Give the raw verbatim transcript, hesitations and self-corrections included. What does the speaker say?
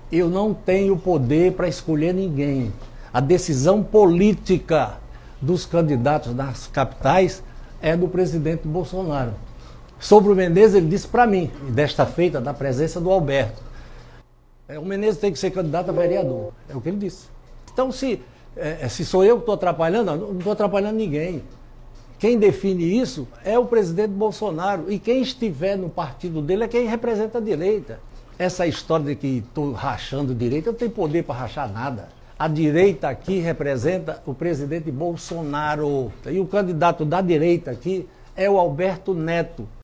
Eu não tenho poder para escolher ninguém. A decisão política dos candidatos nas capitais é do presidente Bolsonaro. Sobre o Menezes, ele disse para mim, desta feita, na presença do Alberto, o Menezes tem que ser candidato a vereador. É o que ele disse. Então, se, é, se sou eu que estou atrapalhando, não estou atrapalhando ninguém. Quem define isso é o presidente Bolsonaro. E quem estiver no partido dele é quem representa a direita. Essa história de que estou rachando direita, eu não tenho poder para rachar nada. A direita aqui representa o presidente Bolsonaro. E o candidato da direita aqui é o Alberto Neto.